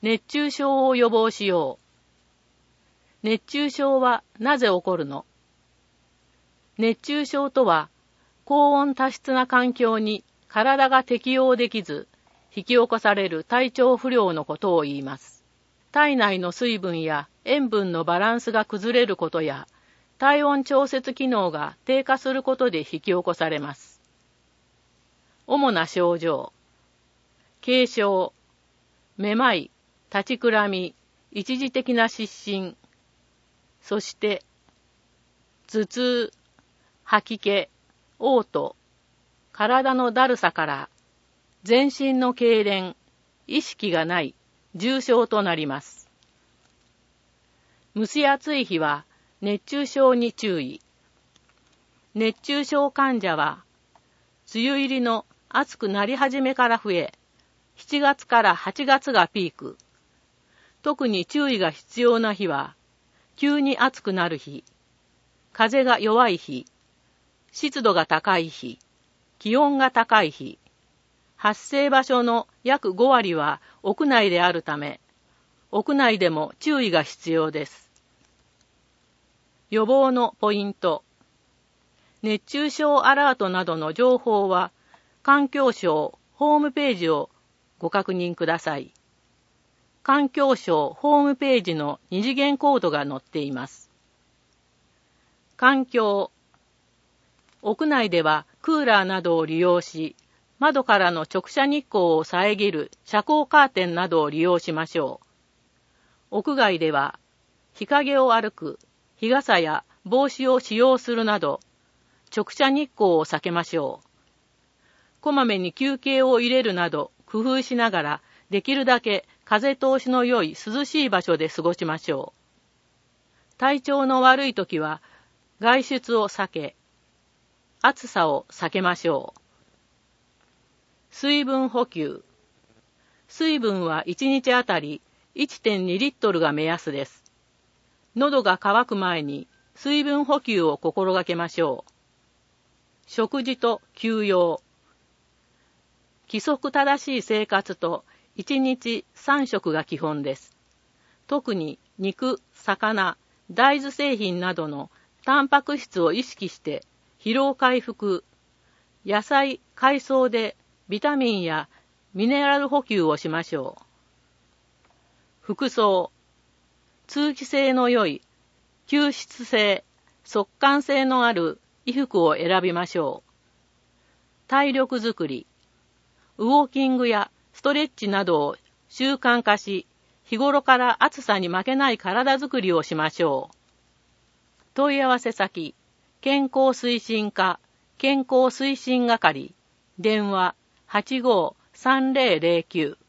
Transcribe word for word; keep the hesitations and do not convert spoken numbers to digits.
熱中症を予防しよう。熱中症はなぜ起こるの？熱中症とは、高温多湿な環境に体が適応できず、引き起こされる体調不良のことを言います。体内の水分や塩分のバランスが崩れることや、体温調節機能が低下することで引き起こされます。主な症状。軽症、めまい、立ちくらみ、一時的な失神、そして、頭痛、吐き気、嘔吐、体のだるさから、全身の痙攣、意識がない、重症となります。蒸し暑い日は熱中症に注意。熱中症患者は、梅雨入りの暑くなり始めから増え、しちがつからはちがつがピーク。特に注意が必要な日は、急に暑くなる日、風が弱い日、湿度が高い日、気温が高い日、発生場所の約ごわりは屋内であるため、屋内でも注意が必要です。予防のポイント。熱中症アラートなどの情報は、環境省ホームページをご確認ください。環境省ホームページの二次元コードが載っています。環境。屋内ではクーラーなどを利用し、窓からの直射日光を遮る遮光カーテンなどを利用しましょう。屋外では、日陰を歩く、日傘や帽子を使用するなど、直射日光を避けましょう。こまめに休憩を入れるなど工夫しながら、できるだけ風通しの良い涼しい場所で過ごしましょう。体調の悪い時は外出を避け、暑さを避けましょう。水分補給。水分はいちにちあたり いってんにリットルが目安です。喉が渇く前に水分補給を心がけましょう。食事と休養。規則正しい生活といちにちさんしょくが基本です。特に肉、魚、大豆製品などのタンパク質を意識して疲労回復、野菜、海藻でビタミンやミネラル補給をしましょう。服装。通気性の良い、吸湿性、速乾性のある衣服を選びましょう。体力づくり。ウォーキングやストレッチなどを習慣化し、日頃から暑さに負けない体づくりをしましょう。問い合わせ先、健康推進課、健康推進係、電話はちごーさんぜろぜろきゅう。